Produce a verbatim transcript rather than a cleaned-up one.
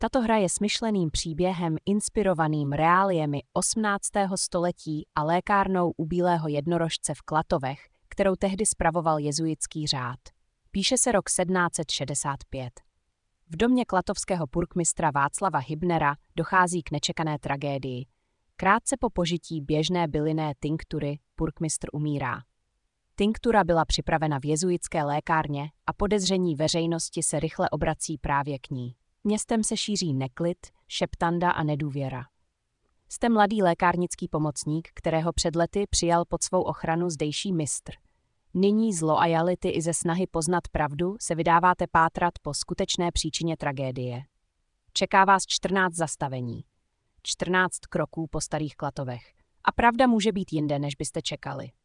Tato hra je smyšleným příběhem inspirovaným reáliemi osmnáctého století a lékárnou u bílého jednorožce v Klatovech, kterou tehdy spravoval jezuitský řád. Píše se rok sedmnáct set šedesát pět. V domě klatovského purkmistra Václava Hybnera dochází k nečekané tragédii. Krátce po požití běžné bylinné tinktury purkmistr umírá. Tinktura byla připravena v jezuitské lékárně a podezření veřejnosti se rychle obrací právě k ní. Městem se šíří neklid, šeptanda a nedůvěra. Jste mladý lékárnický pomocník, kterého před lety přijal pod svou ochranu zdejší mistr. Nyní z loajality i ze snahy poznat pravdu se vydáváte pátrat po skutečné příčině tragédie. Čeká vás čtrnáct zastavení. čtrnáct kroků po starých Klatovech. A pravda může být jinde, než byste čekali.